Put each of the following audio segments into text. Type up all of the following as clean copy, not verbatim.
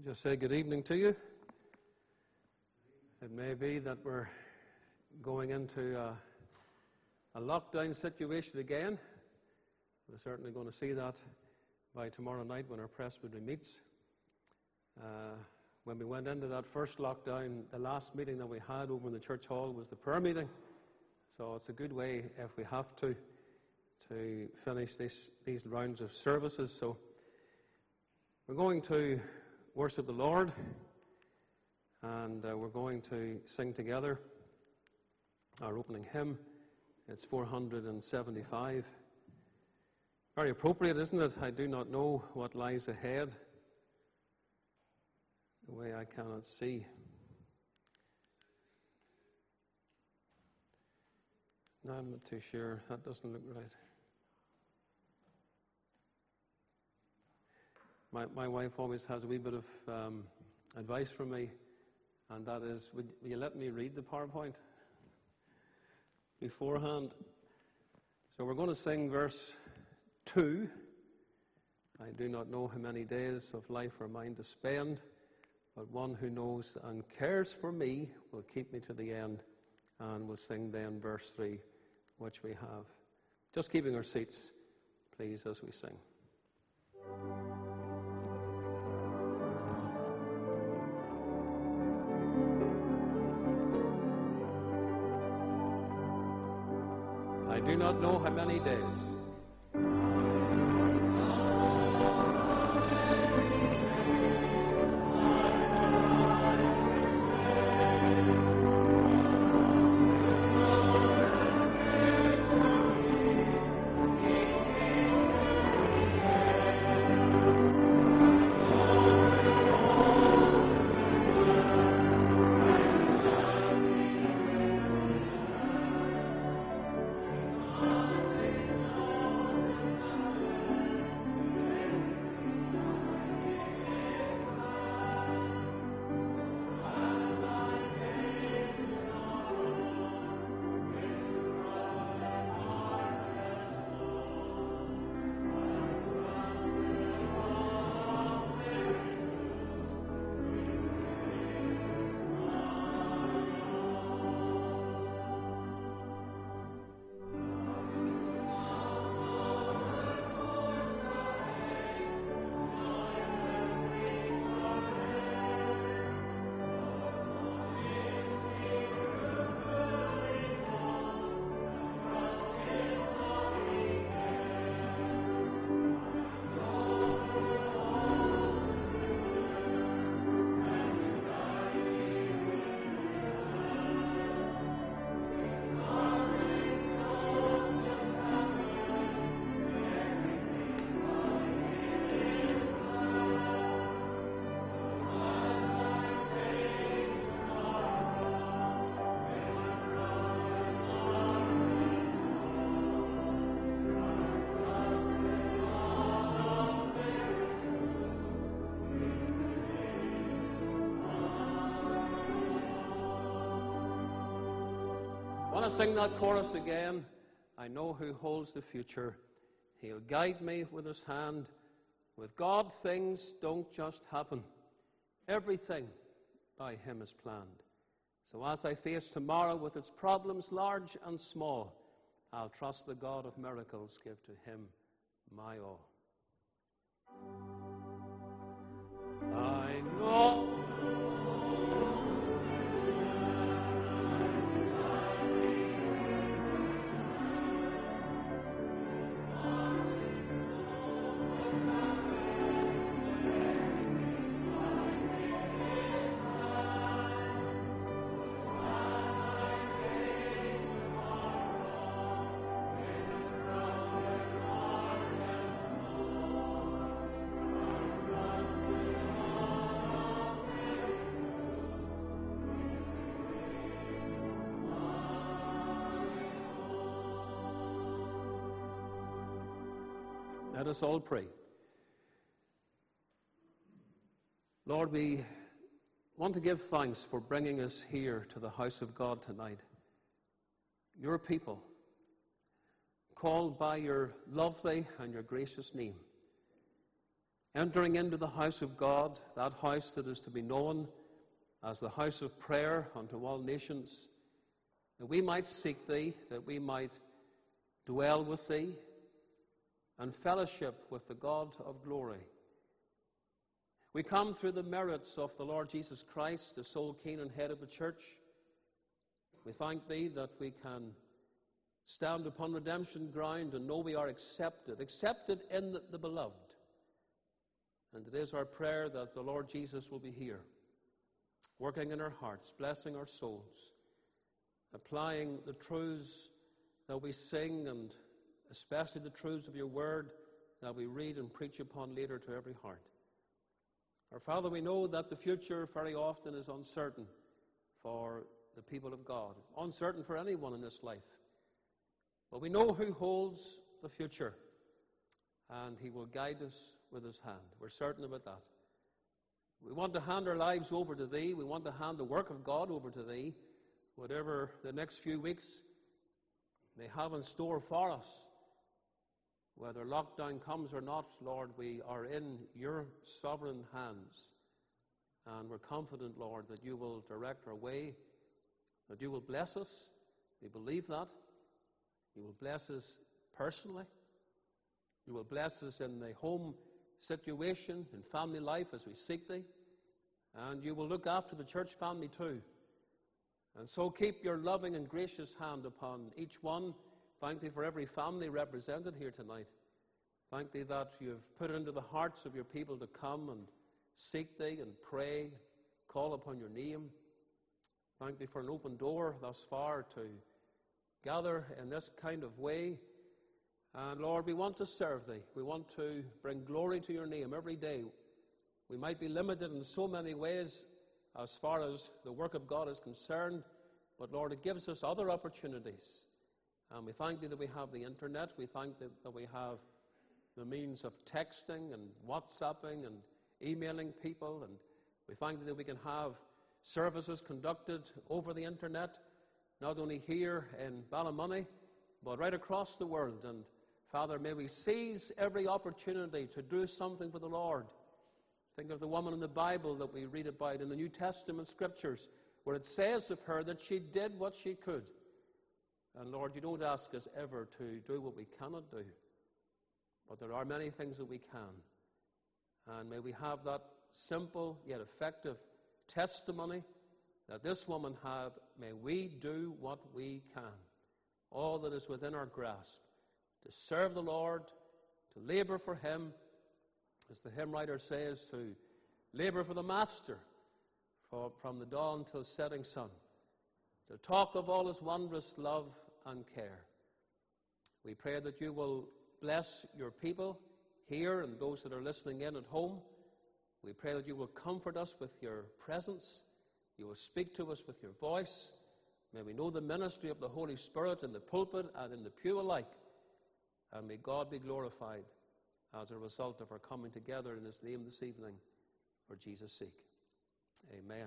Just say good evening to you. It may be that we're going into a lockdown situation again. We're certainly going to see that by tomorrow night when our presbytery meets. When we went into that first lockdown, the last meeting that we had over in the church hall was the prayer meeting. So it's a good way, if we have to finish these rounds of services. So we're going to worship the Lord, and we're going to sing together our opening hymn. It's 475. Very appropriate, isn't it? I do not know what lies ahead, the way I cannot see. No, I'm not too sure. That doesn't look right. My wife always has a wee bit of advice from me, and that is, will you let me read the PowerPoint beforehand? So we're going to sing verse 2. I do not know how many days of life are mine to spend, but one who knows and cares for me will keep me to the end. And we'll sing then verse 3, which we have. Just keeping our seats, please, as we sing. I do not know how many days. I want to sing that chorus again. I know who holds the future. He'll guide me with his hand. With God, things don't just happen. Everything by him is planned. So as I face tomorrow with its problems large and small, I'll trust the God of miracles, give to him my all. I know. Let us all pray. Lord, we want to give thanks for bringing us here to the house of God tonight. Your people, called by your lovely and your gracious name. entering into the house of God, that house that is to be known as the house of prayer unto all nations, that we might seek thee, that we might dwell with thee, and fellowship with the God of glory. We come through the merits of the Lord Jesus Christ, the sole king and head of the church. We thank thee that we can stand upon redemption ground and know we are accepted in the beloved. And it is our prayer that the Lord Jesus will be here, working in our hearts, blessing our souls, applying the truths that we sing, and especially the truths of your word that we read and preach upon later to every heart. Our Father, we know that the future very often is uncertain for the people of God, uncertain for anyone in this life. But we know who holds the future, and he will guide us with his hand. We're certain about that. We want to hand our lives over to thee. We want to hand the work of God over to thee, whatever the next few weeks may have in store for us. Whether lockdown comes or not, Lord, we are in your sovereign hands. And we're confident, Lord, that you will direct our way, that you will bless us. We believe that. You will bless us personally. You will bless us in the home situation, in family life as we seek thee. And you will look after the church family too. And so keep your loving and gracious hand upon each one. Thank thee for every family represented here tonight. Thank thee that you have put it into the hearts of your people to come and seek thee and pray, call upon your name. Thank thee for an open door thus far to gather in this kind of way. And Lord, we want to serve thee. We want to bring glory to your name every day. We might be limited in so many ways as far as the work of God is concerned, but Lord, it gives us other opportunities. And we thank thee that we have the internet. We thank thee that we have the means of texting and WhatsApping and emailing people. And we thank thee that we can have services conducted over the internet, not only here in Ballymoney, but right across the world. And Father, may we seize every opportunity to do something for the Lord. Think of the woman in the Bible that we read about in the New Testament scriptures, where it says of her that she did what she could. And Lord, you don't ask us ever to do what we cannot do, but there are many things that we can. And may we have that simple yet effective testimony that this woman had. May we do what we can, all that is within our grasp, to serve the Lord, to labor for him, as the hymn writer says, to labor for the Master from the dawn till setting sun, to talk of all his wondrous love and care. We pray that you will bless your people here and those that are listening in at home. We pray that you will comfort us with your presence. You will speak to us with your voice. May we know the ministry of the Holy Spirit in the pulpit and in the pew alike. And may God be glorified as a result of our coming together in his name this evening for Jesus' sake. Amen.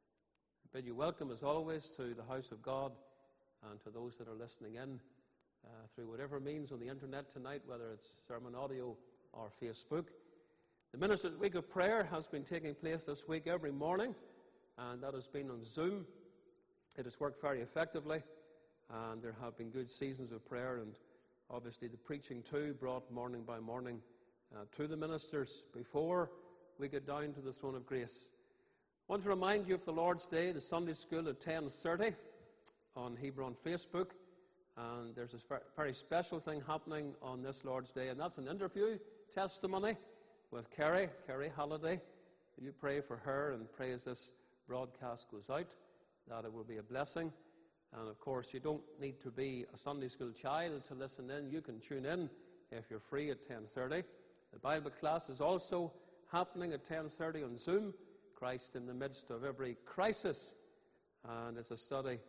I bid you welcome, as always, to the house of God and to those that are listening in through whatever means on the internet tonight, whether it's sermon audio or Facebook. The Minister's Week of Prayer has been taking place this week every morning, and that has been on Zoom. It has worked very effectively, and there have been good seasons of prayer, and obviously the preaching too, brought morning by morning to the ministers before we get down to the throne of grace. I want to remind you of the Lord's Day, the Sunday school at 10:30 on Hebron Facebook. And there's a very special thing happening on this Lord's Day, and that's an interview testimony with Kerry Halliday. You pray for her and pray as this broadcast goes out that it will be a blessing. And of course, you don't need to be a Sunday school child to listen in. You can tune in if you're free at 10:30. The Bible class is also happening at 10:30 on Zoom. Christ in the midst of every crisis. And it's a study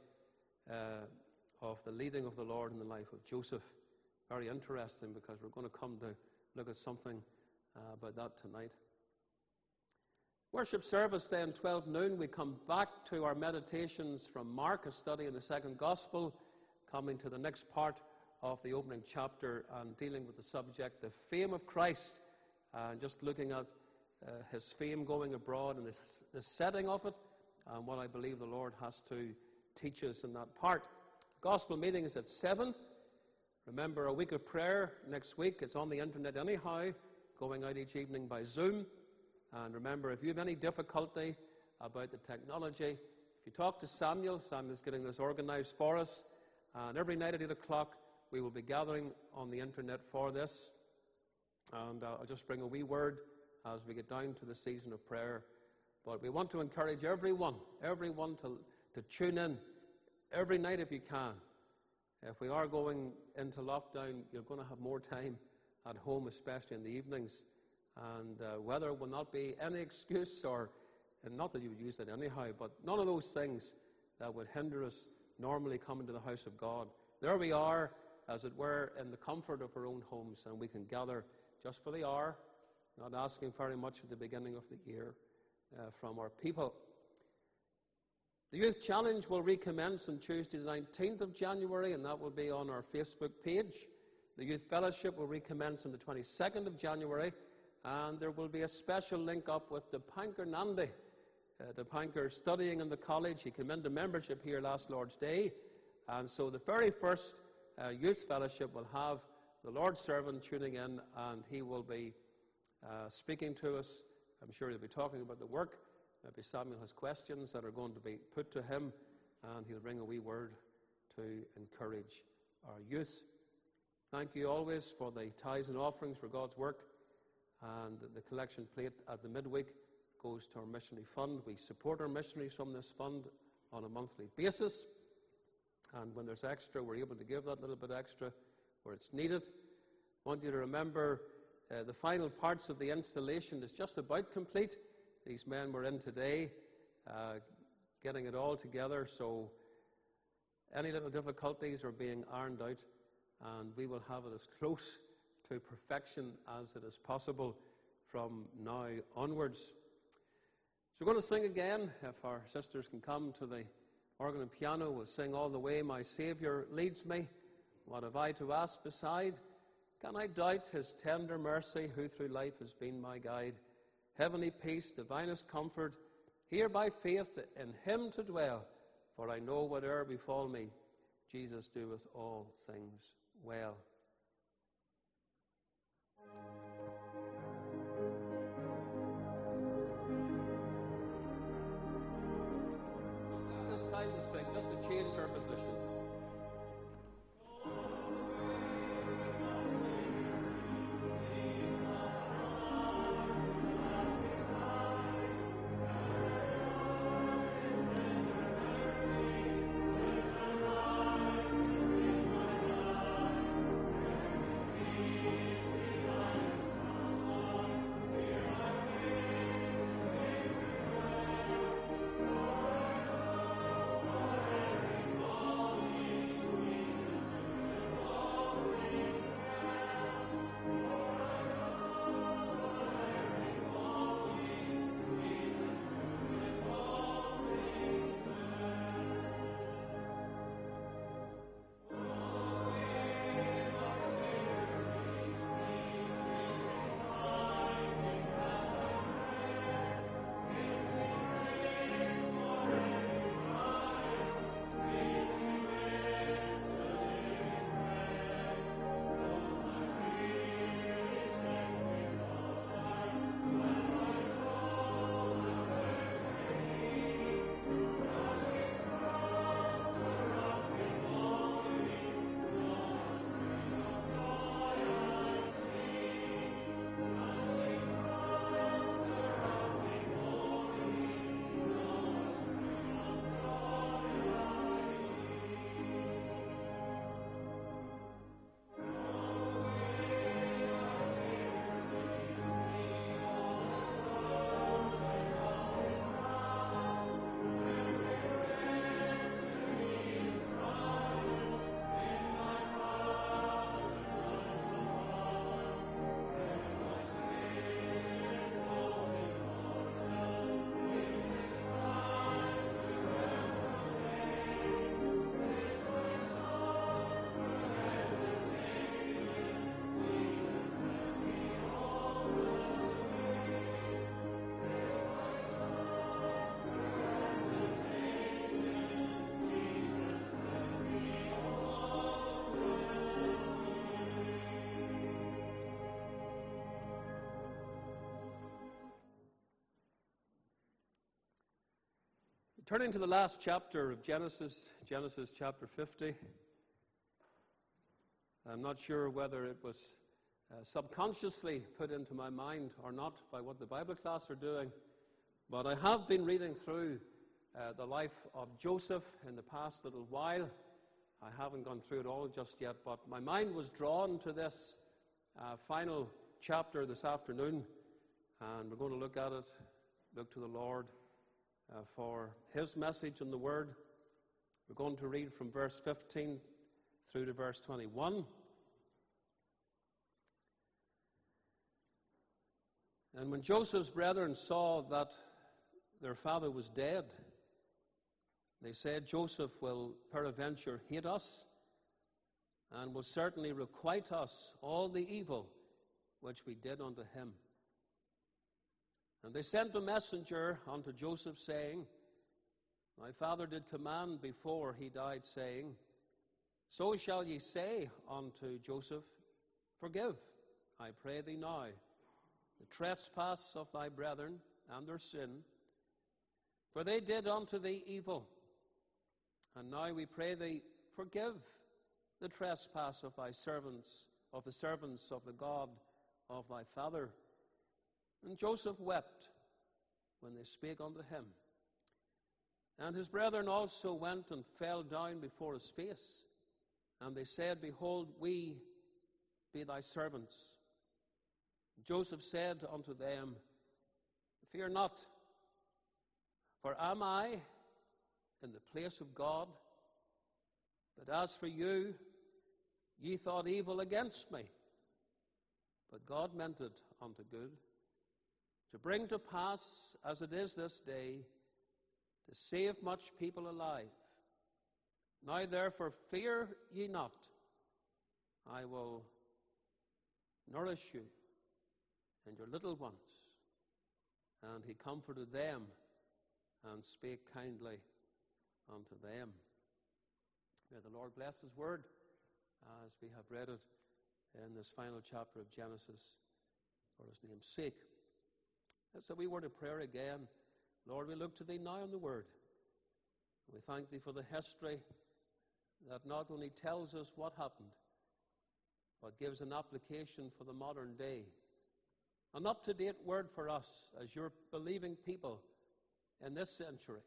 of the leading of the Lord in the life of Joseph. Very interesting, because we're going to come to look at something about that tonight. Worship service then, 12 noon, we come back to our meditations from Mark, a study in the second gospel, coming to the next part of the opening chapter and dealing with the subject, the fame of Christ and just looking at his fame going abroad and the setting of it, and what I believe the Lord has to teach us in that part. Gospel meeting is at 7. Remember, a week of prayer next week. It's on the internet anyhow, going out each evening by Zoom. And remember, if you have any difficulty about the technology, if you talk to Samuel's getting this organized for us. And every night at 8 o'clock, we will be gathering on the internet for this. And I'll just bring a wee word as we get down to the season of prayer. But we want to encourage everyone to tune in every night if you can. If we are going into lockdown, you're going to have more time at home, especially in the evenings. And weather will not be any excuse, or and not that you would use it anyhow, but none of those things that would hinder us normally coming to the house of God. There we are, as it were, in the comfort of our own homes, and we can gather just for the hour, not asking very much at the beginning of the year from our people. The Youth Challenge will recommence on Tuesday the 19th of January, and that will be on our Facebook page. The Youth Fellowship will recommence on the 22nd of January, and there will be a special link up with Dipankar Nandi. Dipankar studying in the college. He came into membership here last Lord's Day, and so the very first Youth Fellowship will have the Lord's servant tuning in, and he will be speaking to us. I'm sure he'll be talking about the work. Maybe Samuel has questions that are going to be put to him, and he'll bring a wee word to encourage our youth. Thank you always for the tithes and offerings for God's work, and the collection plate at the midweek goes to our missionary fund. We support our missionaries from this fund on a monthly basis, and when there's extra, we're able to give that little bit extra where it's needed. I want you to remember the final parts of the installation is just about complete. These men were in today getting it all together, so any little difficulties are being ironed out, and we will have it as close to perfection as it is possible from now onwards. So we're going to sing again. If our sisters can come to the organ and piano, we'll sing All the Way My Saviour Leads Me. What have I to ask beside? Can I doubt his tender mercy, who through life has been my guide? Heavenly peace, divinest comfort, here by faith in him to dwell. For I know whate'er befall me, Jesus doeth all things well. Just time to sing, just to change our positions. Turning to the last chapter of Genesis, Genesis chapter 50. I'm not sure whether it was subconsciously put into my mind or not by what the Bible class are doing, but I have been reading through the life of Joseph in the past little while. I haven't gone through it all just yet, but my mind was drawn to this final chapter this afternoon, and we're going to look at it, look to the Lord for His message in the Word. We're going to read from verse 15 through to verse 21. And when Joseph's brethren saw that their father was dead, they said, Joseph will peradventure hate us, and will certainly requite us all the evil which we did unto him. And they sent a messenger unto Joseph, saying, My father did command before he died, saying, So shall ye say unto Joseph, Forgive, I pray thee now, the trespass of thy brethren and their sin, for they did unto thee evil. And now we pray thee, forgive the trespass of thy servants, of the servants of the God of thy father. And Joseph wept when they spake unto him. And his brethren also went and fell down before his face. And they said, Behold, we be thy servants. Joseph said unto them, Fear not, for am I in the place of God? But as for you, ye thought evil against me, but God meant it unto good, to bring to pass, as it is this day, to save much people alive. Now therefore fear ye not, I will nourish you and your little ones. And he comforted them and spake kindly unto them. May the Lord bless his word as we have read it in this final chapter of Genesis for his name's sake. Let's have a wee word of prayer again. Lord, we look to thee now in the word. We thank thee for the history that not only tells us what happened, but gives an application for the modern day. An up-to-date word for us as your believing people in this century.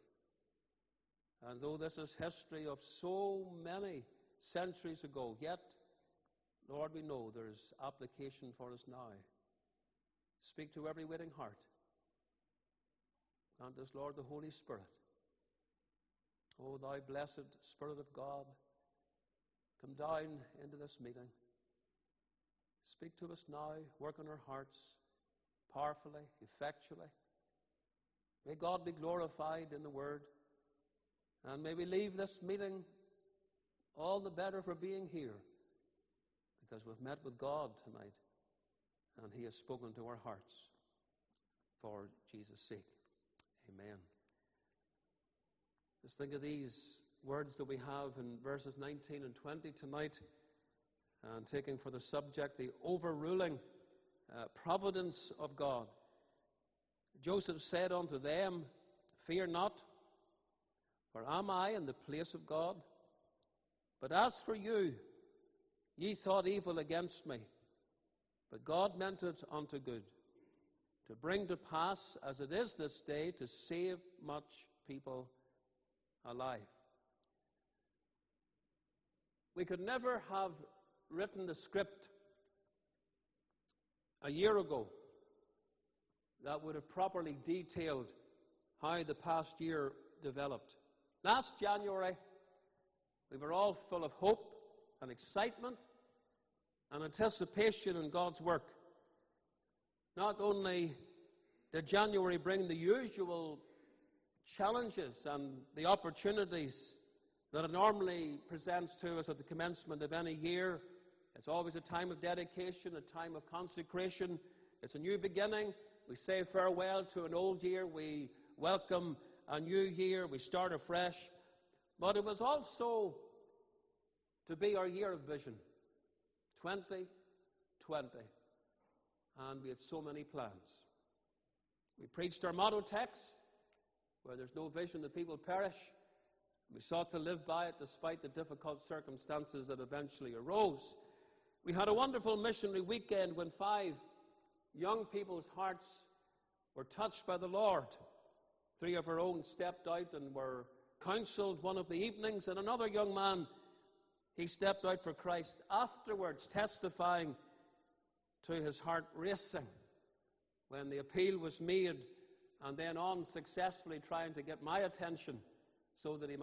And though this is history of so many centuries ago, yet, Lord, we know there's application for us now. Speak to every waiting heart. Grant us, Lord, the Holy Spirit. O thou blessed Spirit of God, come down into this meeting. Speak to us now, work on our hearts, powerfully, effectually. May God be glorified in the word. And may we leave this meeting all the better for being here, because we've met with God tonight, and he has spoken to our hearts for Jesus' sake. Amen. Just think of these words that we have in verses 19 and 20 tonight, and taking for the subject the overruling providence of God. Joseph said unto them, Fear not, for am I in the place of God? But as for you, ye thought evil against me, but God meant it unto good, to bring to pass, as it is this day, to save much people alive. We could never have written the script a year ago that would have properly detailed how the past year developed. Last January, we were all full of hope and excitement and anticipation in God's work. Not only did January bring the usual challenges and the opportunities that it normally presents to us at the commencement of any year. It's always a time of dedication, a time of consecration. It's a new beginning. We say farewell to an old year. We welcome a new year. We start afresh. But it was also to be our year of vision, 2020. And we had so many plans. We preached our motto text, where there's no vision, the people perish. We sought to live by it despite the difficult circumstances that eventually arose. We had a wonderful missionary weekend when 5 young people's hearts were touched by the Lord. 3 of our own stepped out and were counseled one of the evenings, and another young man, he stepped out for Christ afterwards, testifying to his heart racing when the appeal was made, and then on successfully trying to get my attention so that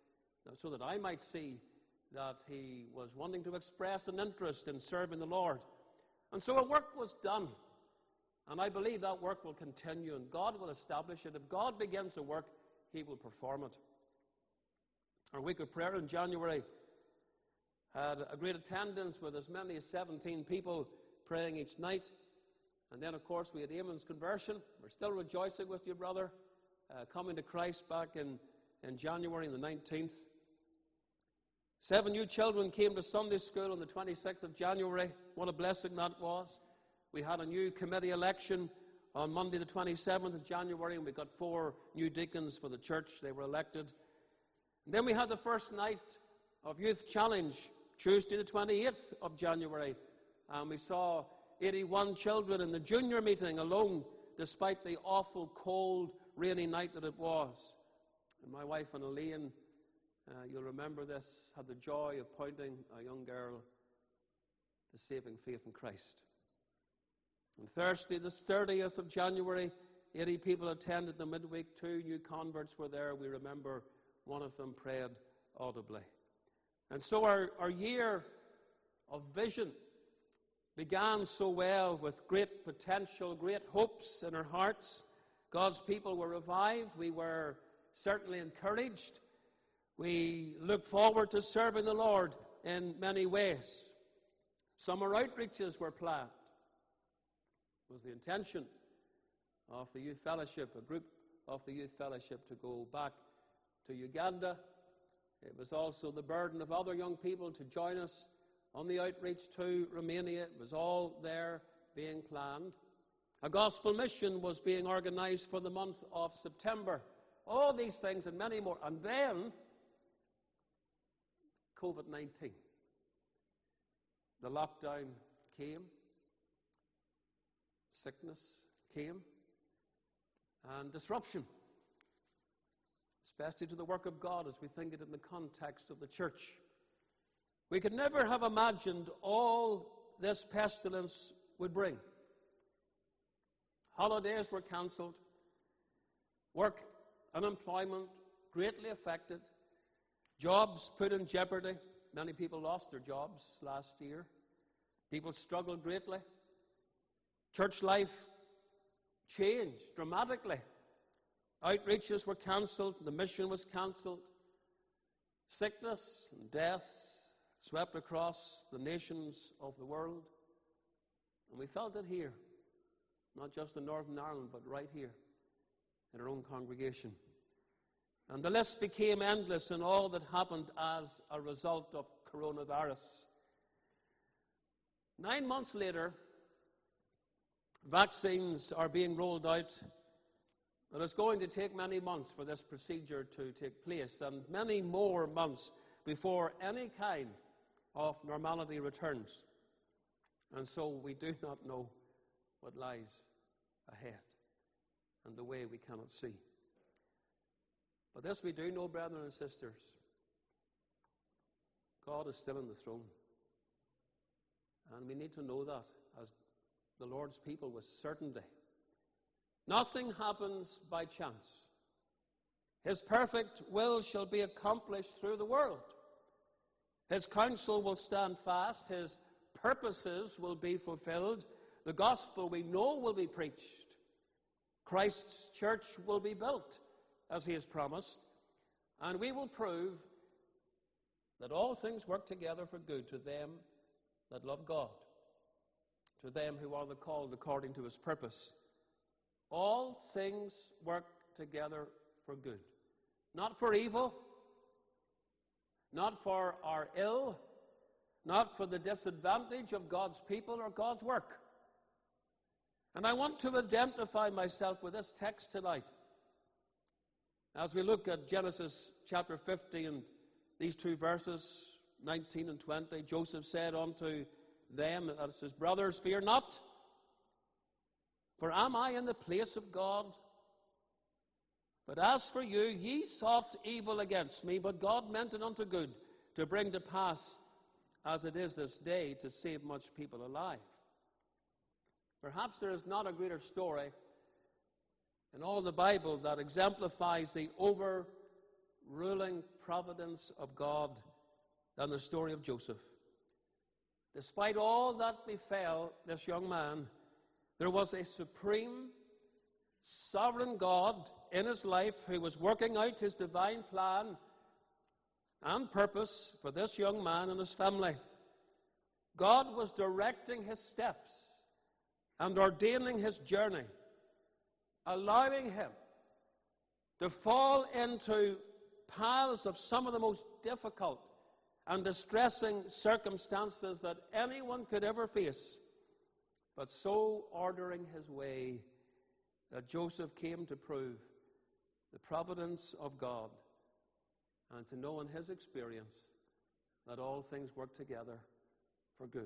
I might see that he was wanting to express an interest in serving the Lord. And so a work was done, and I believe that work will continue, and God will establish it. If God begins a work, he will perform it. Our week of prayer in January had a great attendance with as many as 17 people praying each night. And then, of course, we had Eamon's conversion. We're still rejoicing with you, brother, coming to Christ back in January the 19th. 7 new children came to Sunday school on the 26th of January. What a blessing that was. We had a new committee election on Monday the 27th of January, and we got 4 new deacons for the church. They were elected. And then we had the first night of Youth Challenge, Tuesday the 28th of January, and we saw 81 children in the junior meeting alone, despite the awful, cold, rainy night that it was. And my wife and Elaine, you'll remember this, had the joy of pointing a young girl to saving faith in Christ. On Thursday, the 30th of January, 80 people attended the midweek. 2 new converts were there. We remember one of them prayed audibly. And so our year of vision began so well, with great potential, great hopes in our hearts. God's people were revived. We were certainly encouraged. We look forward to serving the Lord in many ways. Summer outreaches were planned. It was the intention of the Youth Fellowship, a group of the Youth Fellowship, to go back to Uganda. It was also the burden of other young people to join us on the outreach to Romania. It was all there being planned. A gospel mission was being organized for the month of September. All these things and many more. And then COVID-19. The lockdown came. Sickness came. And disruption, especially to the work of God as we think it in the context of the church. We could never have imagined all this pestilence would bring. Holidays were cancelled. Work, unemployment greatly affected. Jobs put in jeopardy. Many people lost their jobs last year. People struggled greatly. Church life changed dramatically. Outreaches were cancelled. The mission was cancelled. Sickness and death swept across the nations of the world. And we felt it here, not just in Northern Ireland, but right here in our own congregation. And the list became endless in all that happened as a result of coronavirus. 9 months later, vaccines are being rolled out, but it's going to take many months for this procedure to take place, and many more months before any kind of normality returns. And so we do not know what lies ahead, and the way we cannot see. But this we do know, brethren and sisters: God is still on the throne. And we need to know that as the Lord's people with certainty. Nothing happens by chance. His perfect will shall be accomplished through the world. His counsel will stand fast. His purposes will be fulfilled. The gospel we know will be preached. Christ's church will be built, as he has promised. And we will prove that all things work together for good to them that love God, to them who are the called according to his purpose. All things work together for good. Not for evil, not for our ill, not for the disadvantage of God's people or God's work. And I want to identify myself with this text tonight. As we look at Genesis chapter 50 and these two verses, 19 and 20, Joseph said unto them, as his brothers, fear not, for am I in the place of God? But as for you, ye thought evil against me, but God meant it unto good, to bring to pass, as it is this day, to save much people alive. Perhaps there is not a greater story in all the Bible that exemplifies the overruling providence of God than the story of Joseph. Despite all that befell this young man, there was a supreme, sovereign God in his life who was working out his divine plan and purpose for this young man and his family. God was directing his steps and ordaining his journey, allowing him to fall into paths of some of the most difficult and distressing circumstances that anyone could ever face, but so ordering his way that Joseph came to prove the providence of God and to know in his experience that all things work together for good.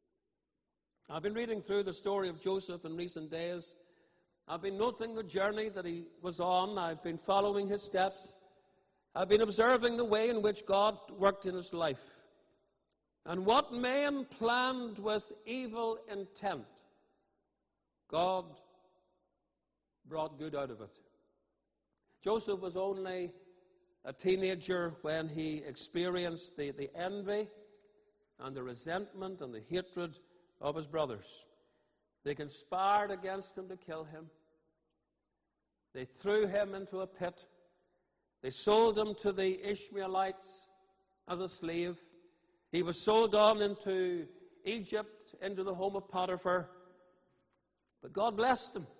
I've been reading through the story of Joseph in recent days. I've been noting the journey that he was on. I've been following his steps. I've been observing the way in which God worked in his life. And what man planned with evil intent, God brought good out of it. Joseph was only a teenager when he experienced the envy and the resentment and the hatred of his brothers. They conspired against him to kill him. They threw him into a pit. They sold him to the Ishmaelites as a slave. He was sold on into Egypt, into the home of Potiphar. But God blessed him.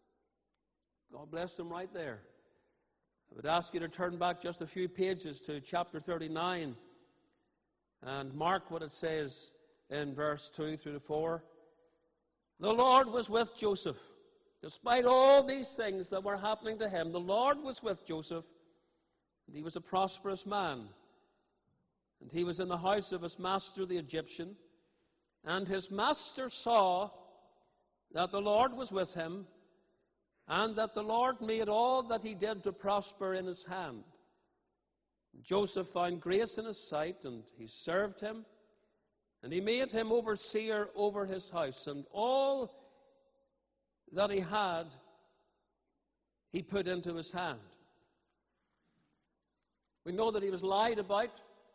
God blessed him right there. I would ask you to turn back just a few pages to chapter 39 and mark what it says in verse 2 through to 4. The Lord was with Joseph. Despite all these things that were happening to him, the Lord was with Joseph, and he was a prosperous man. And he was in the house of his master, the Egyptian. And his master saw that the Lord was with him, and that the Lord made all that he did to prosper in his hand. Joseph found grace in his sight, and he served him, and he made him overseer over his house, and all that he had, he put into his hand. We know that he was lied about.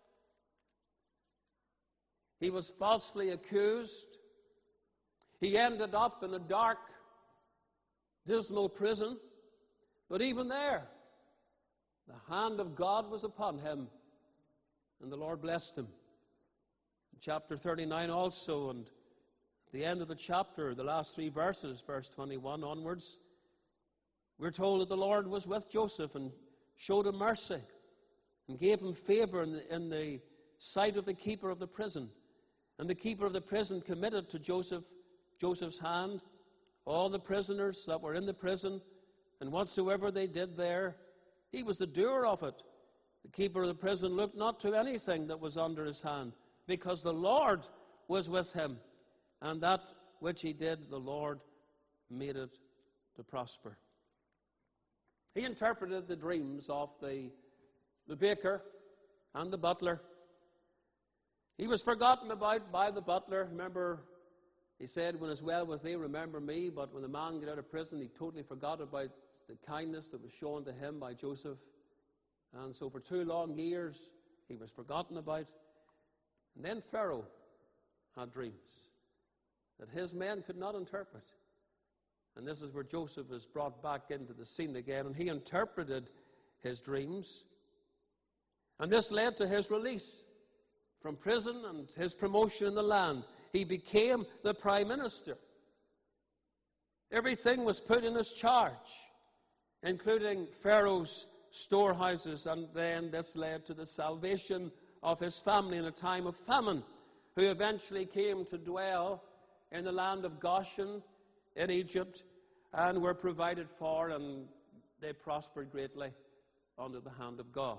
He was falsely accused. He ended up in a dark, dismal prison. But even there, the hand of God was upon him, and the Lord blessed him. In chapter 39 also, and at the end of the chapter, the last three verses, verse 21 onwards, we're told that the Lord was with Joseph and showed him mercy and gave him favor in the sight of the keeper of the prison. And the keeper of the prison committed to Joseph's hand all the prisoners that were in the prison, and whatsoever they did there, he was the doer of it. The keeper of the prison looked not to anything that was under his hand, because the Lord was with him, and that which he did, the Lord made it to prosper. He interpreted the dreams of the baker and the butler. He was forgotten about by the butler. Remember, he said, when it's well with thee, remember me. But when the man got out of prison, he totally forgot about the kindness that was shown to him by Joseph. And so for 2 long years, he was forgotten about. And then Pharaoh had dreams that his men could not interpret. And this is where Joseph is brought back into the scene again. And he interpreted his dreams. And this led to his release from prison and his promotion in the land. He became the prime minister. Everything was put in his charge, including Pharaoh's storehouses, and then this led to the salvation of his family in a time of famine, who eventually came to dwell in the land of Goshen in Egypt and were provided for, and they prospered greatly under the hand of God.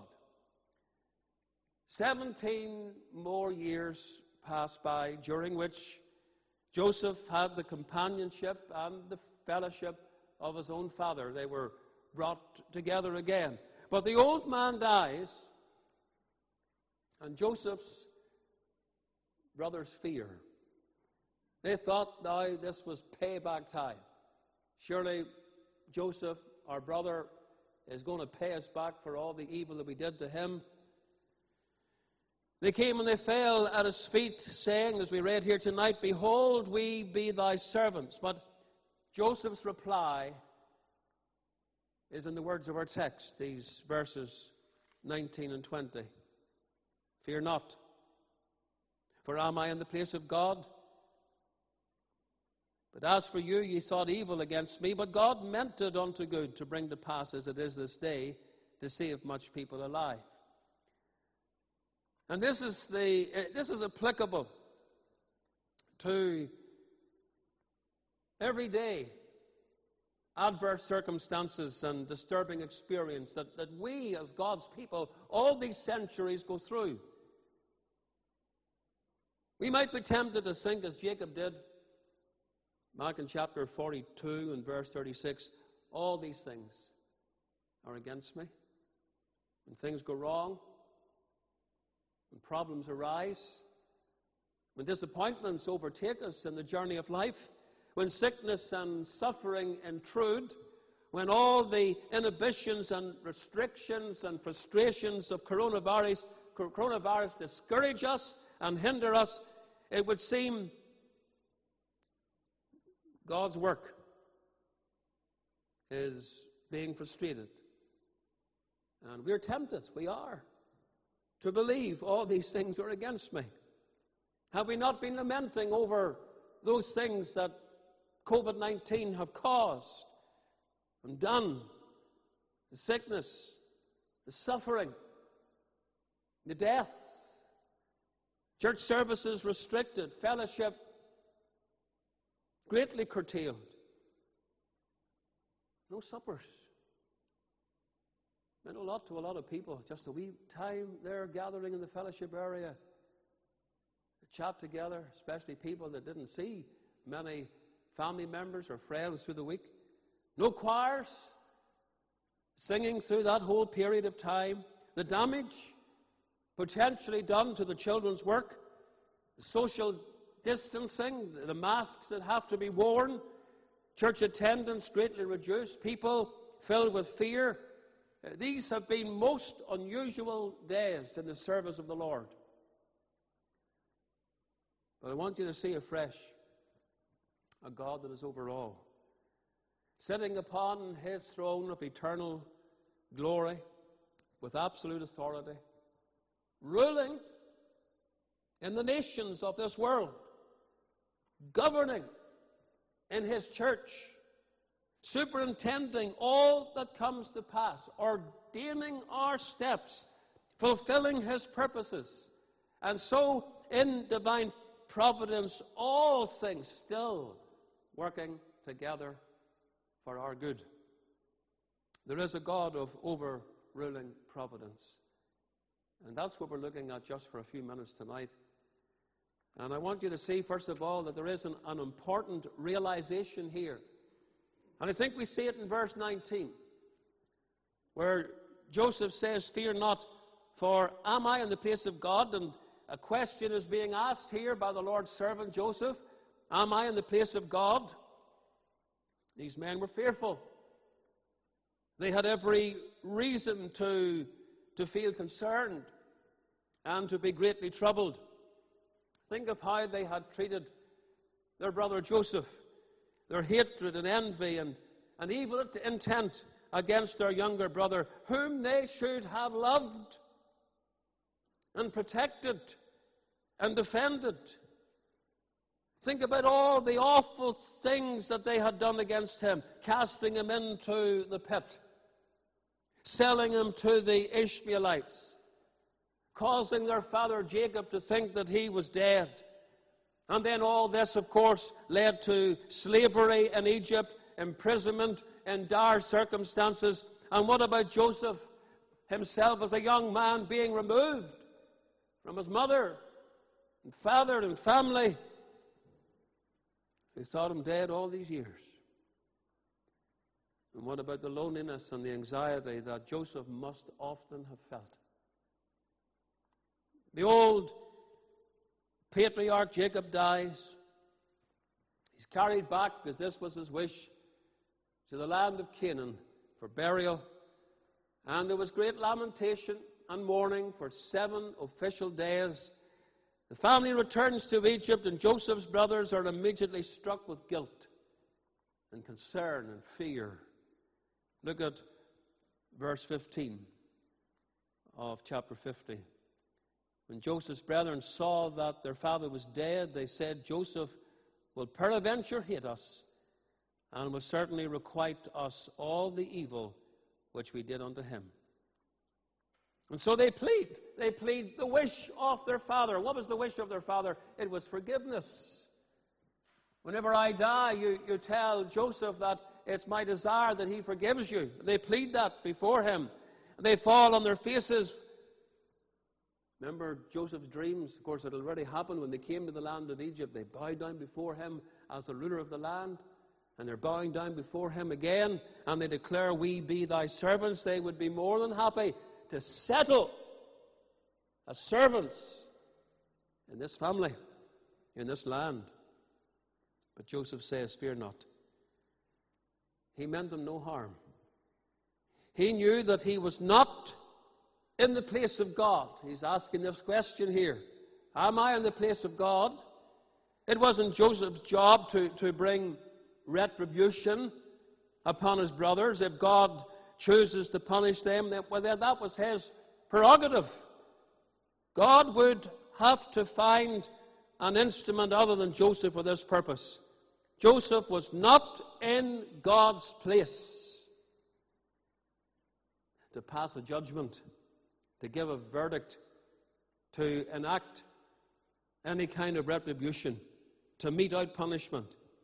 17 more years passed by, during which Joseph had the companionship and the fellowship of his own father. They were brought together again. But the old man dies, and Joseph's brothers fear. They thought now this was payback time. Surely Joseph, our brother, is going to pay us back for all the evil that we did to him. They came and they fell at his feet, saying, as we read here tonight, "Behold, we be thy servants." But Joseph's reply is in the words of our text, these verses 19 and 20. "Fear not, for am I in the place of God? But as for you, ye thought evil against me, but God meant it unto good, to bring to pass as it is this day, to save much people alive." And this is applicable to everyday adverse circumstances and disturbing experience that we as God's people all these centuries go through. We might be tempted to think, as Jacob did back in chapter 42 and verse 36, all these things are against me. When things go wrong, when problems arise, when disappointments overtake us in the journey of life, when sickness and suffering intrude, when all the inhibitions and restrictions and frustrations of coronavirus discourage us and hinder us, it would seem God's work is being frustrated. And we're tempted, we are, to believe all these things are against me. Have we not been lamenting over those things that COVID-19 have caused and done? The sickness, the suffering, the death, church services restricted, fellowship greatly curtailed, no suppers. Meant a lot to a lot of people, just a wee time there gathering in the fellowship area to chat together, especially people that didn't see many family members or friends through the week. No choirs singing through that whole period of time. The damage potentially done to the children's work, the social distancing, the masks that have to be worn, church attendance greatly reduced, people filled with fear. These have been most unusual days in the service of the Lord. But I want you to see afresh a God that is over all, sitting upon his throne of eternal glory with absolute authority, ruling in the nations of this world, governing in his church, superintending all that comes to pass, ordaining our steps, fulfilling his purposes. And so, in divine providence, all things still working together for our good. There is a God of overruling providence. And that's what we're looking at just for a few minutes tonight. And I want you to see, first of all, that there is an important realization here. And I think we see it in verse 19, where Joseph says, "Fear not, for am I in the place of God?" And a question is being asked here by the Lord's servant Joseph. Am I in the place of God? These men were fearful. They had every reason to feel concerned and to be greatly troubled. Think of how they had treated their brother Joseph, their hatred and envy and evil intent against their younger brother, whom they should have loved and protected and defended. Think about all the awful things that they had done against him, casting him into the pit, selling him to the Ishmaelites, causing their father Jacob to think that he was dead. And then all this, of course, led to slavery in Egypt, imprisonment in dire circumstances. And what about Joseph himself as a young man being removed from his mother and father and family, who thought him dead all these years. And what about the loneliness and the anxiety that Joseph must often have felt? The old patriarch Jacob dies. He's carried back, because this was his wish, to the land of Canaan for burial. And there was great lamentation and mourning for 7 official days. The family returns to Egypt, and Joseph's brothers are immediately struck with guilt and concern and fear. Look at verse 15 of chapter 50. When Joseph's brethren saw that their father was dead, they said, Joseph will peradventure hate us, and will certainly requite us all the evil which we did unto him. And so they plead the wish of their father. What was the wish of their father? It was forgiveness. Whenever I die, you tell Joseph that it's my desire that he forgives you. They plead that before him. They fall on their faces. Remember Joseph's dreams? Of course, it had already happened when they came to the land of Egypt. They bowed down before him as the ruler of the land. And they're bowing down before him again. And they declare, we be thy servants. They would be more than happy to settle as servants in this family, in this land. But Joseph says, fear not. He meant them no harm. He knew that he was not in the place of God. He's asking this question here. Am I in the place of God? It wasn't Joseph's job to bring retribution upon his brothers. If God chooses to punish them, that was his prerogative. God would have to find an instrument other than Joseph for this purpose. Joseph was not in God's place to pass a judgment, to give a verdict, to enact any kind of retribution, to mete out punishment.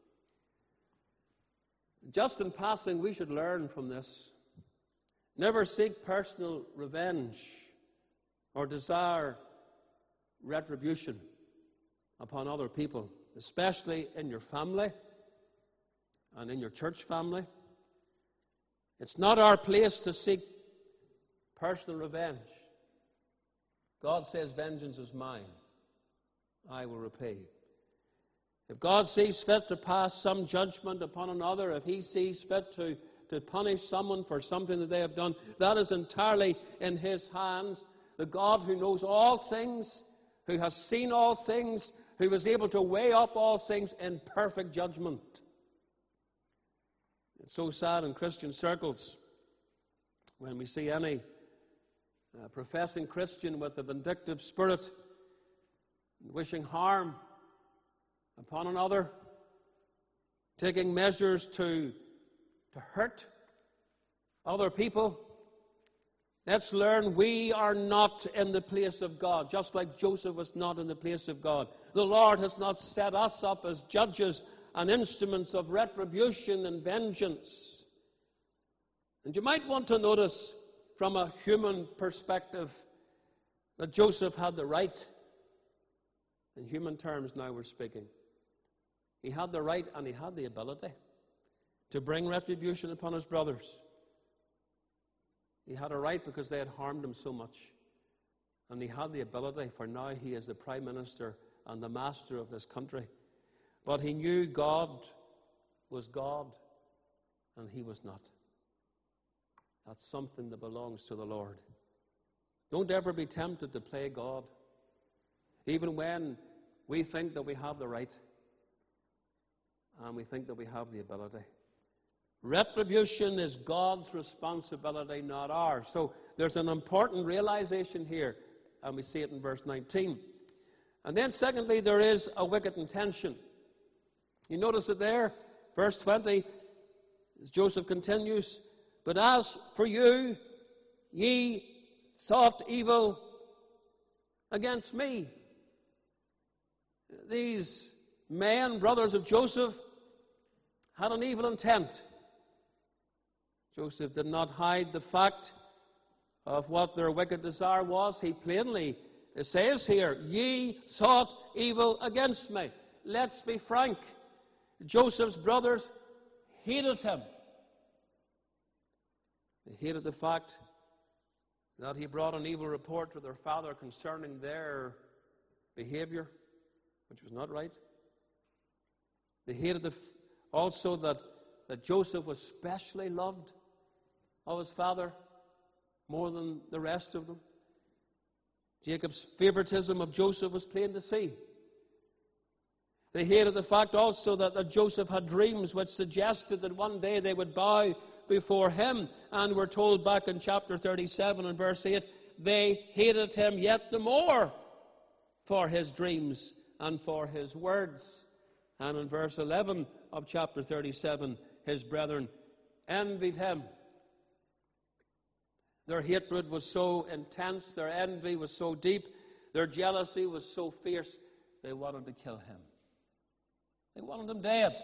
Just in passing, we should learn from this. Never seek personal revenge or desire retribution upon other people, especially in your family and in your church family. It's not our place to seek personal revenge. God says, vengeance is mine. I will repay. If God sees fit to pass some judgment upon another, if he sees fit to punish someone for something that they have done, that is entirely in his hands. The God who knows all things, who has seen all things, who is able to weigh up all things in perfect judgment. It's so sad in Christian circles when we see any professing Christian with a vindictive spirit, wishing harm upon another, taking measures to hurt other people. Let's learn we are not in the place of God, just like Joseph was not in the place of God. The Lord has not set us up as judges and instruments of retribution and vengeance. And you might want to notice from a human perspective that Joseph had the right, in human terms now we're speaking. He had the right and he had the ability to bring retribution upon his brothers. He had a right because they had harmed him so much. And he had the ability, for now he is the prime minister and the master of this country. But he knew God was God and he was not. That's something that belongs to the Lord. Don't ever be tempted to play God, even when we think that we have the right and we think that we have the ability. Retribution is God's responsibility, not ours. So there's an important realization here, and we see it in verse 19. And then secondly, there is a wicked intention. You notice it there, verse 20, as Joseph continues, but as for you, ye thought evil against me. These men, brothers of Joseph, had an evil intent. Joseph did not hide the fact of what their wicked desire was, he plainly says here, ye thought evil against me. Let's be frank. Joseph's brothers hated him. They hated the fact that he brought an evil report to their father concerning their behavior, which was not right. They hated also that Joseph was specially loved of his father more than the rest of them. Jacob's favoritism of Joseph was plain to see. They hated the fact also that Joseph had dreams which suggested that one day they would bow before him. And we're told back in chapter 37 and verse 8, they hated him yet the more for his dreams and for his words. And in verse 11 of chapter 37, his brethren envied him. Their hatred was so intense, their envy was so deep, their jealousy was so fierce, they wanted to kill him. They wanted him dead.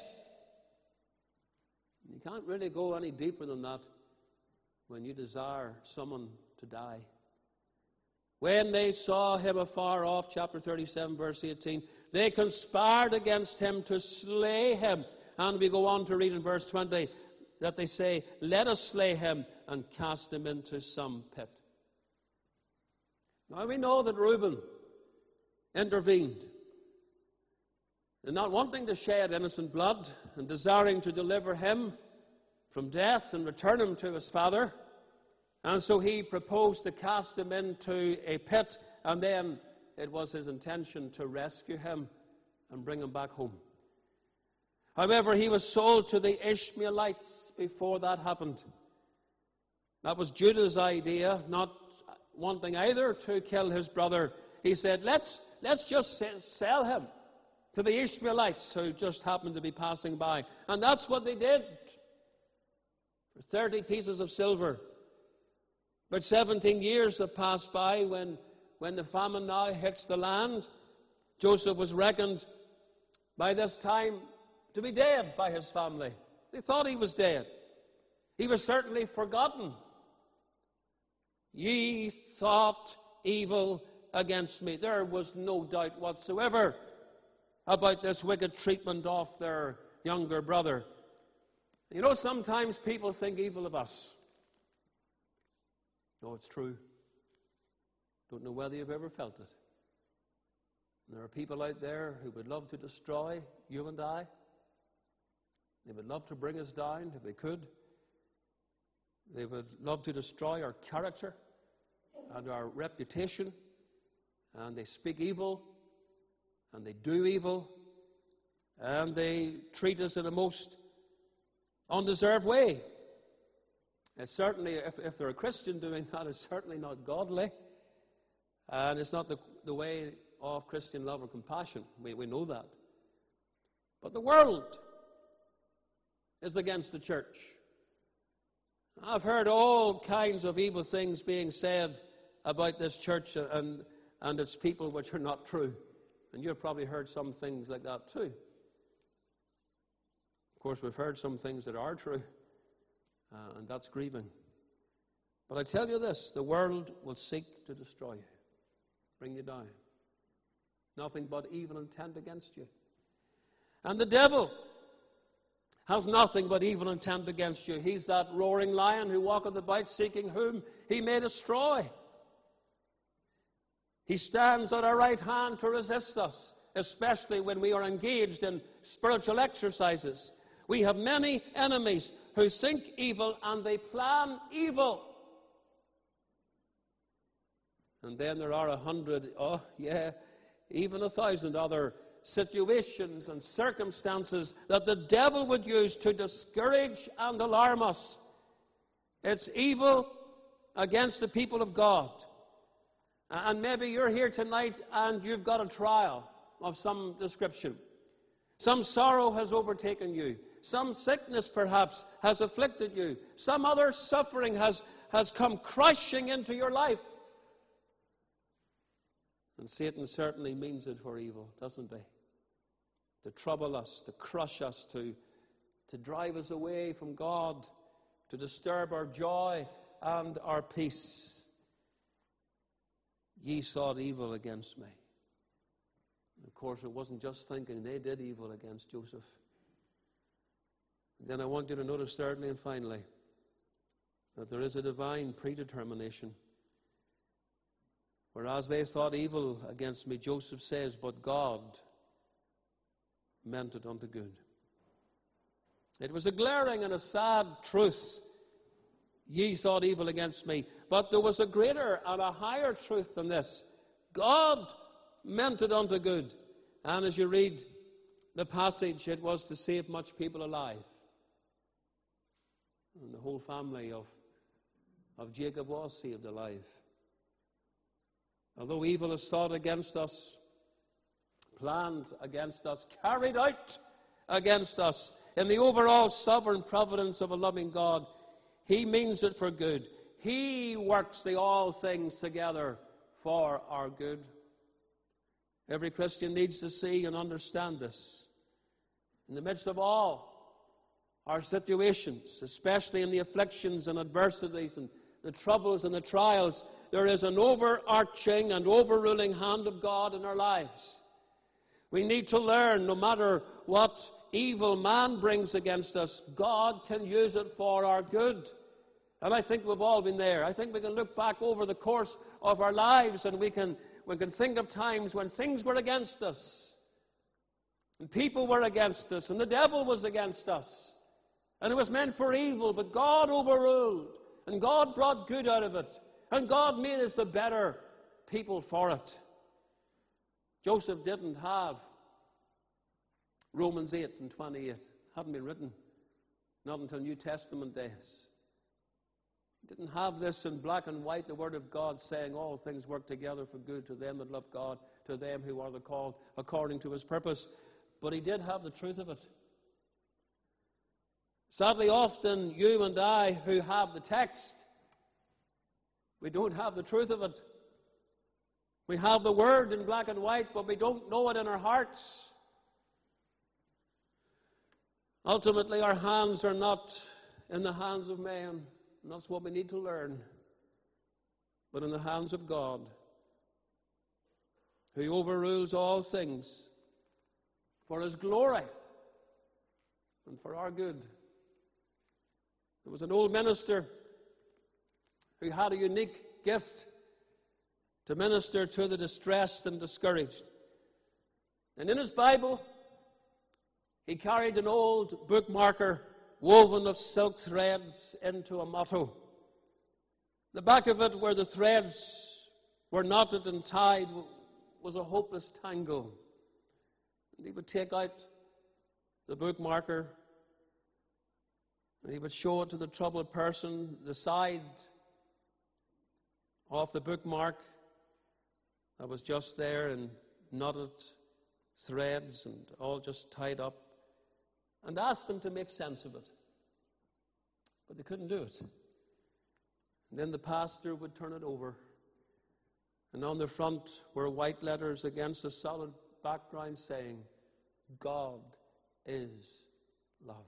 You can't really go any deeper than that when you desire someone to die. When they saw him afar off, chapter 37, verse 18, they conspired against him to slay him. And we go on to read in verse 20 that they say, let us slay him and cast him into some pit. Now we know that Reuben intervened in not wanting to shed innocent blood and desiring to deliver him from death and return him to his father. And so he proposed to cast him into a pit, and then it was his intention to rescue him and bring him back home. However, he was sold to the Ishmaelites before that happened. That was Judah's idea, not wanting either to kill his brother. He said, let's just sell him to the Ishmaelites who just happened to be passing by. And that's what they did. For 30 pieces of silver. But 17 years have passed by when the famine now hits the land. Joseph was reckoned by this time to be dead by his family. They thought he was dead. He was certainly forgotten. Ye thought evil against me. There was no doubt whatsoever about this wicked treatment of their younger brother. You know, sometimes people think evil of us. No, it's true. Don't know whether you've ever felt it. There are people out there who would love to destroy you and I. They would love to bring us down if they could. They would love to destroy our character and our reputation. And they speak evil, and they do evil, and they treat us in a most undeserved way. It's certainly, if they're a Christian doing that, it's certainly not godly. And it's not the way of Christian love or compassion. We know that. But the world is against the church. I've heard all kinds of evil things being said about this church and its people which are not true. And you've probably heard some things like that too. Of course, we've heard some things that are true, and that's grieving. But I tell you this, the world will seek to destroy you, bring you down. Nothing but evil intent against you. And the devil has nothing but evil intent against you. He's that roaring lion who walketh about seeking whom he may destroy. He stands at our right hand to resist us, especially when we are engaged in spiritual exercises. We have many enemies who think evil and they plan evil. And then there are 100, even 1,000 other situations and circumstances that the devil would use to discourage and alarm us. It's evil against the people of God. And maybe you're here tonight and you've got a trial of some description. Some sorrow has overtaken you. Some sickness perhaps has afflicted you. Some other suffering has come crashing into your life. And Satan certainly means it for evil, doesn't he? To trouble us, to crush us, to drive us away from God, to disturb our joy and our peace. ye thought evil against me. And of course, it wasn't just thinking. They did evil against Joseph. And then I want you to notice thirdly and finally that there is a divine predetermination. Whereas they thought evil against me, Joseph says, but God meant it unto good. It was a glaring and a sad truth. Ye thought evil against me. But there was a greater and a higher truth than this. God meant it unto good. And as you read the passage, it was to save much people alive. And the whole family of Jacob was saved alive. Although evil is thought against us, planned against us, carried out against us, in the overall sovereign providence of a loving God, He means it for good. He works all things together for our good. Every Christian needs to see and understand this. In the midst of all our situations, especially in the afflictions and adversities and the troubles and the trials, there is an overarching and overruling hand of God in our lives. We need to learn, no matter what evil man brings against us, God can use it for our good. And I think we've all been there. I think we can look back over the course of our lives and we can think of times when things were against us. And people were against us. And the devil was against us. And it was meant for evil, but God overruled. And God brought good out of it. And God made us the better people for it. Joseph didn't have Romans 8 and 28. Hadn't been written. Not until New Testament days. He didn't have this in black and white, the Word of God saying all things work together for good to them that love God, to them who are the called according to His purpose. But he did have the truth of it. Sadly, often you and I who have the text, we don't have the truth of it. We have the Word in black and white, but we don't know it in our hearts. Ultimately, our hands are not in the hands of man, and that's what we need to learn, but in the hands of God, who overrules all things for His glory and for our good. There was an old minister who had a unique gift to minister to the distressed and discouraged. And in his Bible, he carried an old bookmarker woven of silk threads into a motto. The back of it, where the threads were knotted and tied, was a hopeless tangle. And he would take out the bookmarker and he would show it to the troubled person. The side of the bookmark that was just there in knotted threads and all just tied up, and asked them to make sense of it. But they couldn't do it. And then the pastor would turn it over, and on the front were white letters against a solid background saying, God is love.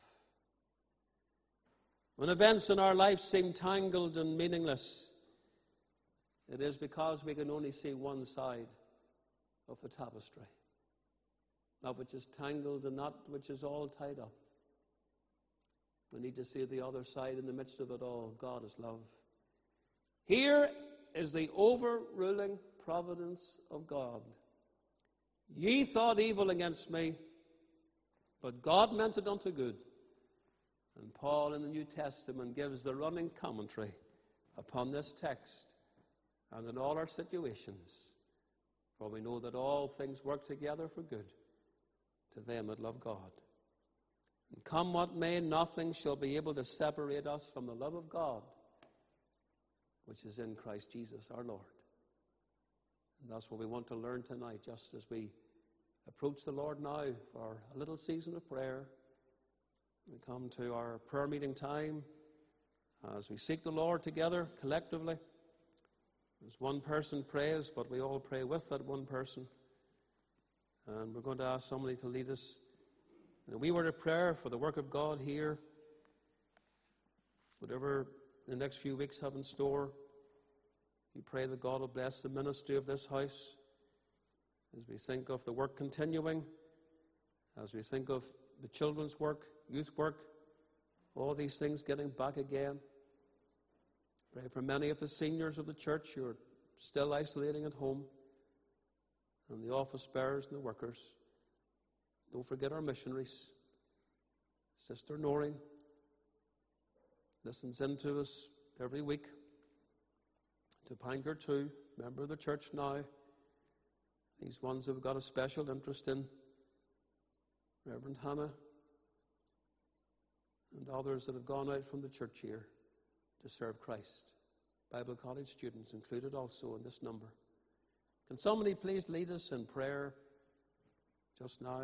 When events in our life seem tangled and meaningless, it is because we can only see one side of the tapestry. That which is tangled and that which is all tied up. We need to see the other side in the midst of it all. God is love. Here is the overruling providence of God. Ye thought evil against me, but God meant it unto good. And Paul in the New Testament gives the running commentary upon this text and in all our situations. For we know that all things work together for good to them that love God. And come what may, nothing shall be able to separate us from the love of God, which is in Christ Jesus our Lord. And that's what we want to learn tonight, just as we approach the Lord now for a little season of prayer. We come to our prayer meeting time as we seek the Lord together collectively. As one person prays, but we all pray with that one person. And we're going to ask somebody to lead us in a wee word of prayer for the work of God here. Whatever the next few weeks have in store, We pray that God will bless the ministry of this house as we think of the work continuing, as we think of the children's work, youth work, all these things getting back again. Pray for many of the seniors of the church who are still isolating at home, and the office bearers and the workers. Don't forget our missionaries. Sister Noreen listens in to us every week. To Panger too, member of the church now. These ones have got a special interest in Reverend Hannah and others that have gone out from the church here to serve Christ. Bible college students included also in this number. Can somebody please lead us in prayer just now?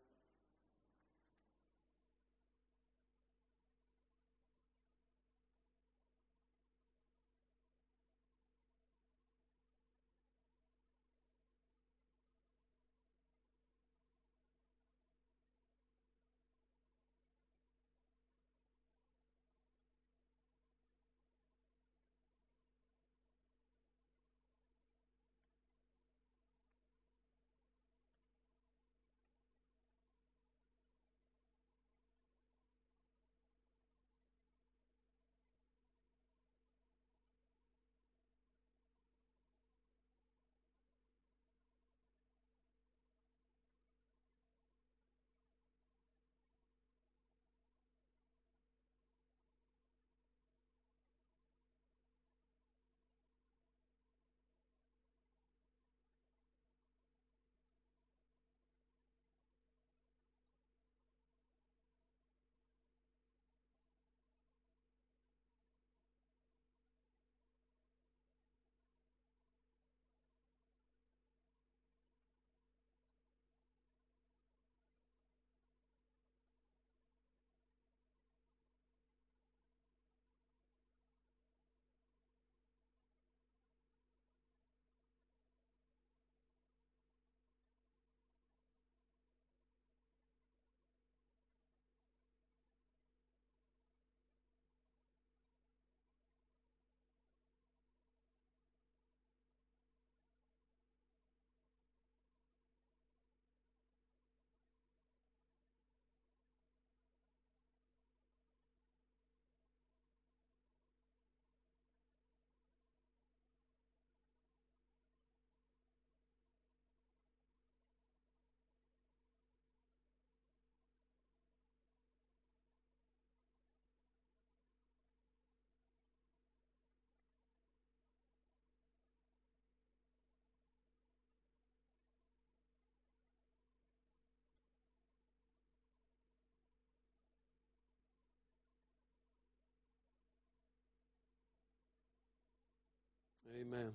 Amen.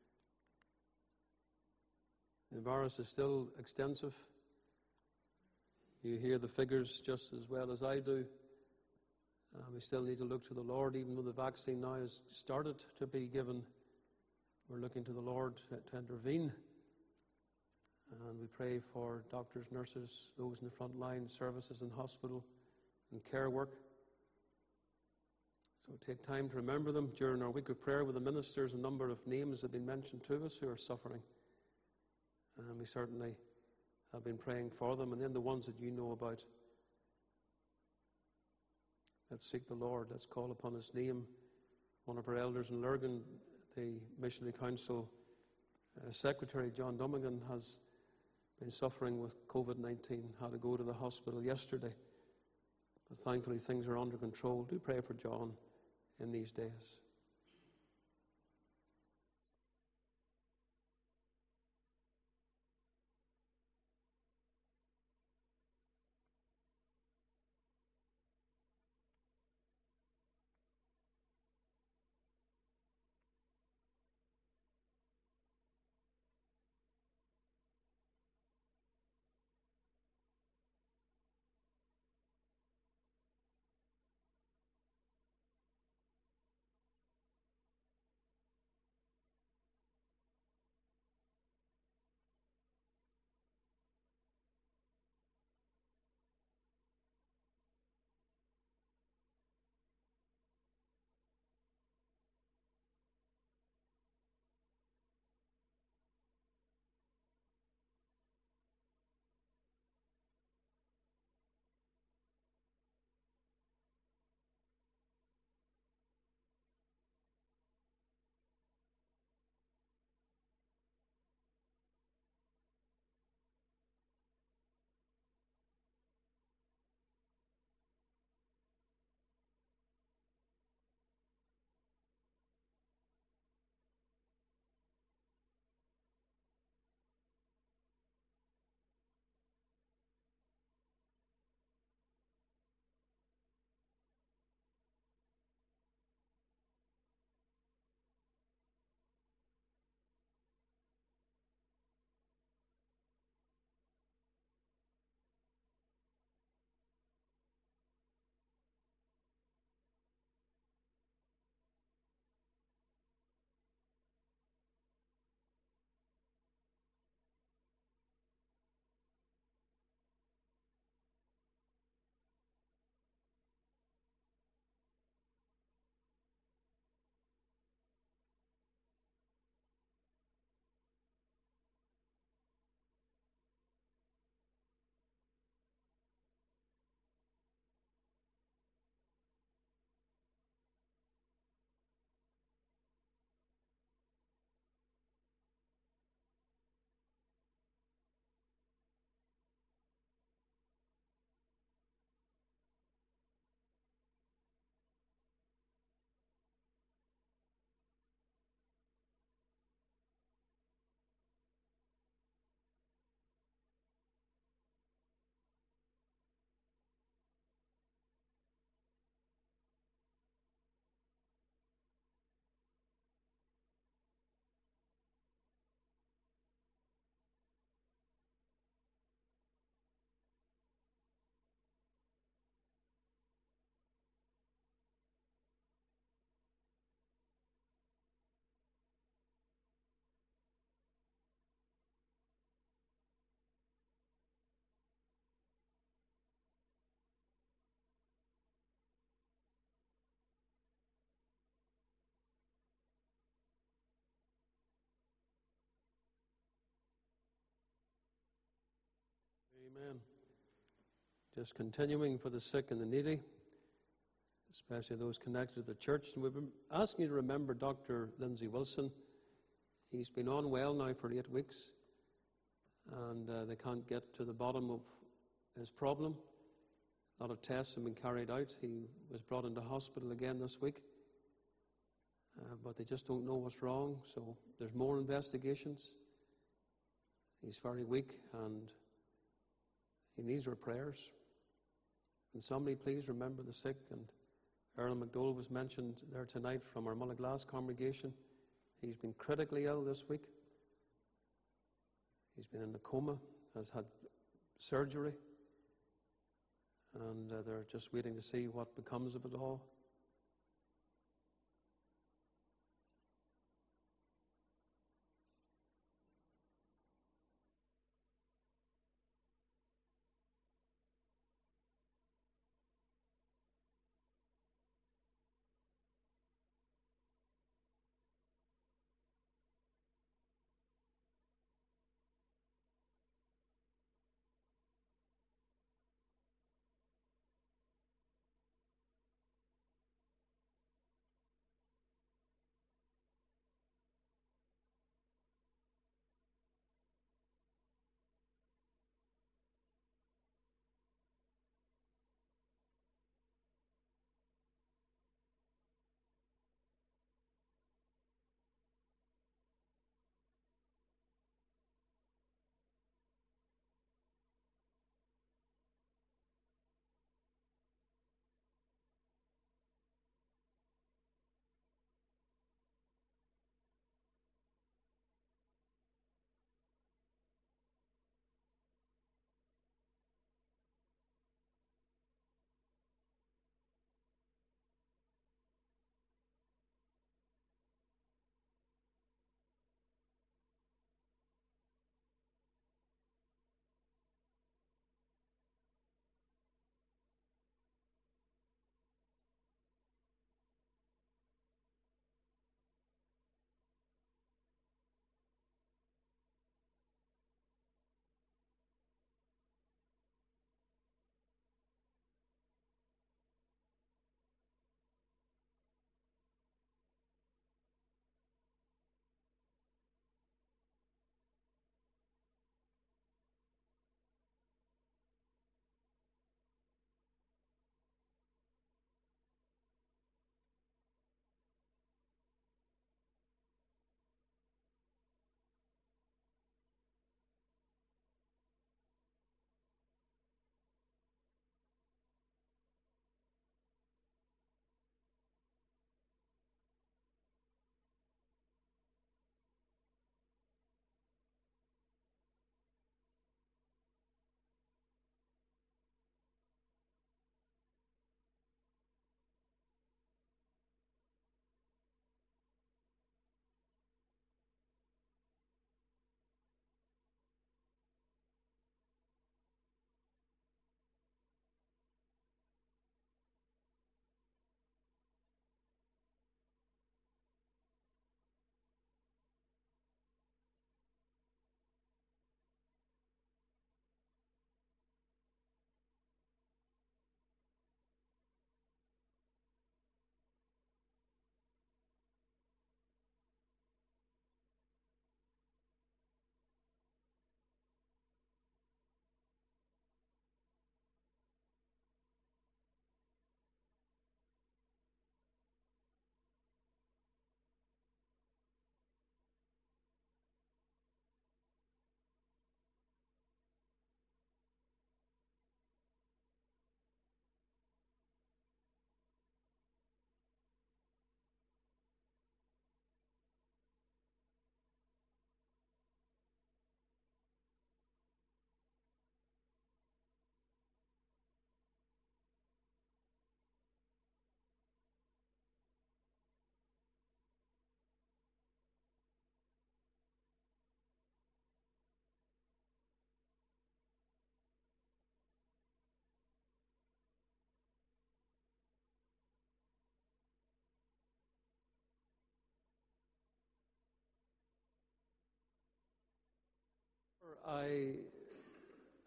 The virus is still extensive. You hear the figures just as well as I do. We still need to look to the Lord, even though the vaccine now has started to be given. We're looking to the Lord to intervene. And we pray for doctors, nurses, those in the front line, services in hospital and care work. So take time to remember them. During our week of prayer with the ministers, a number of names have been mentioned to us who are suffering. And we certainly have been praying for them, and then the ones that you know about. Let's seek the Lord. Let's call upon His name. One of our elders in Lurgan, the Missionary Council Secretary, John Dummigan, has been suffering with COVID-19, had to go to the hospital yesterday. But thankfully things are under control. Do pray for John in these days. Amen. Just continuing for the sick and the needy, especially those connected to the church. And we've been asking you to remember Dr. Lindsay Wilson. He's been on well now for 8 weeks, and they can't get to the bottom of his problem. A lot of tests have been carried out. He was brought into hospital again this week, but they just don't know what's wrong, so there's more investigations. He's very weak, and he needs our prayers. And somebody please remember the sick. And Earl McDowell was mentioned there tonight from our Mullaglass congregation. He's been critically ill this week. He's been in a coma, has had surgery, and they're just waiting to see what becomes of it all.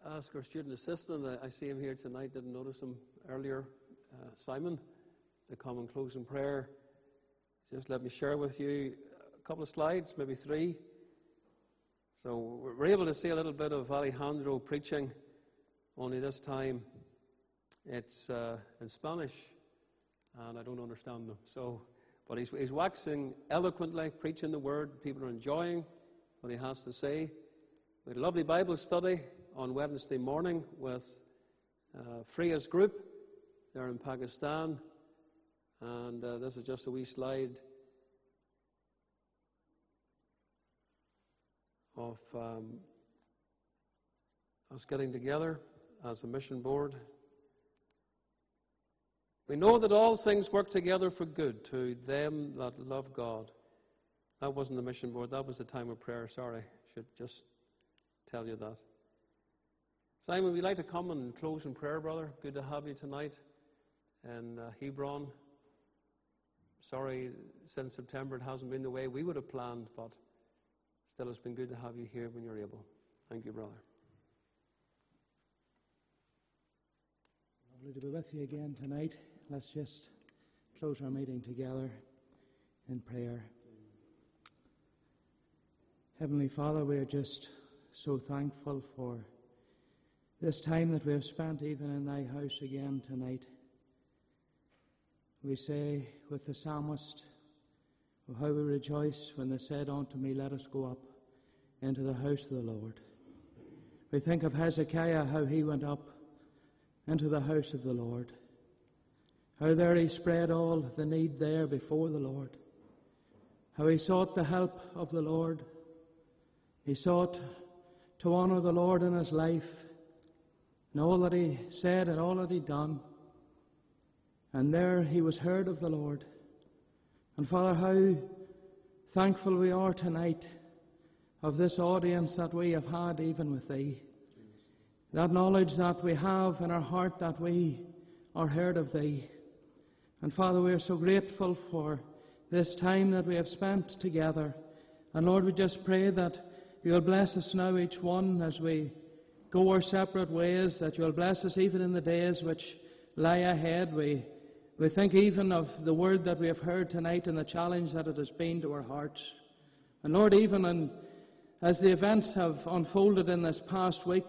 ask our student assistant, I see him here tonight, didn't notice him earlier, Simon, to come and close in prayer. Just let me share with you a couple of slides, maybe 3. So we're able to see a little bit of Alejandro preaching, only this time it's in Spanish, and I don't understand them. But he's waxing eloquently, preaching the word. People are enjoying what he has to say. We had a lovely Bible study on Wednesday morning with Freya's group there in Pakistan. And this is just a wee slide of us getting together as a mission board. We know that all things work together for good to them that love God. That wasn't the mission board, that was the time of prayer. Sorry, I should just tell you that. Simon, would you like to come and close in prayer, brother? Good to have you tonight in Hebron. Sorry, since September it hasn't been the way we would have planned, but still it's been good to have you here when you're able. Thank you, brother. Lovely to be with you again tonight. Let's just close our meeting together in prayer. Heavenly Father, we are just so thankful for this time that we have spent even in thy house again tonight. We say with the psalmist, oh, how we rejoice when they said unto me, let us go up into the house of the Lord. We think of Hezekiah, how he went up into the house of the Lord. How there he spread all the need there before the Lord. How he sought the help of the Lord. He sought to honor the Lord in his life, and all that he said and all that he done. And there he was heard of the Lord. And Father, how thankful we are tonight of this audience that we have had even with thee. That knowledge that we have in our heart that we are heard of thee. And Father, we are so grateful for this time that we have spent together. And Lord, we just pray that you'll bless us now, each one, as we go our separate ways, that you'll bless us even in the days which lie ahead. We think even of the word that we have heard tonight and the challenge that it has been to our hearts. And Lord, even as the events have unfolded in this past week,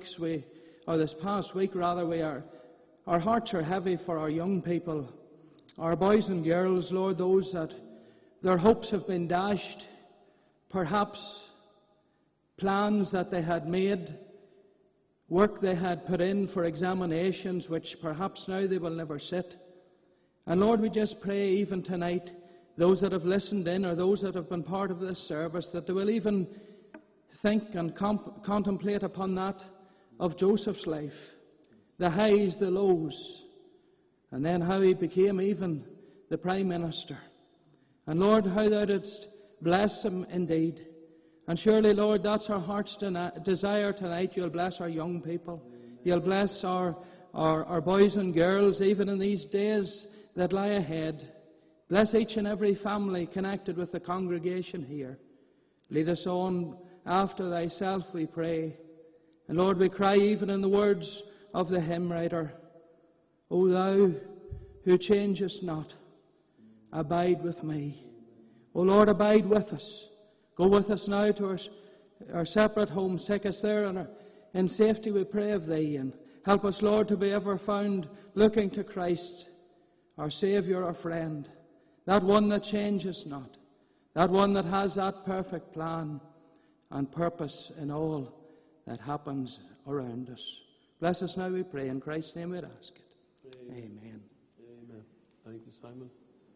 our hearts are heavy for our young people, our boys and girls, Lord, those that their hopes have been dashed, perhaps plans that they had made, work they had put in for examinations, which perhaps now they will never sit. And Lord, we just pray even tonight, those that have listened in or those that have been part of this service, that they will even think and contemplate upon that of Joseph's life, the highs, the lows, and then how he became even the Prime Minister. And Lord, how thou didst bless him indeed. And surely, Lord, that's our heart's desire tonight. You'll bless our young people. You'll bless our boys and girls, even in these days that lie ahead. Bless each and every family connected with the congregation here. Lead us on after thyself, we pray. And Lord, we cry even in the words of the hymn writer, O thou who changest not, abide with me. O Lord, abide with us. Go with us now to our separate homes. Take us there and in safety, we pray of thee. And help us, Lord, to be ever found looking to Christ, our Saviour, our friend, that one that changes not, that one that has that perfect plan and purpose in all that happens around us. Bless us now, we pray. In Christ's name we ask it. Amen. Amen. Thank you, Simon.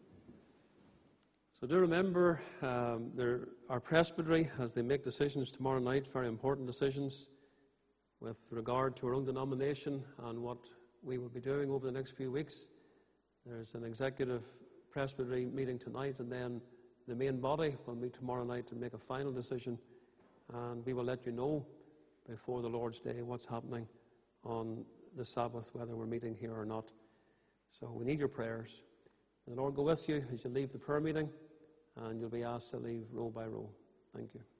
So do remember our presbytery, as they make decisions tomorrow night, very important decisions with regard to our own denomination and what we will be doing over the next few weeks. There's an executive presbytery meeting tonight, and then the main body will meet tomorrow night to make a final decision, and we will let you know before the Lord's Day what's happening on the Sabbath, whether we're meeting here or not. So we need your prayers. The Lord go with you as you leave the prayer meeting, and you'll be asked to leave row by row. Thank you.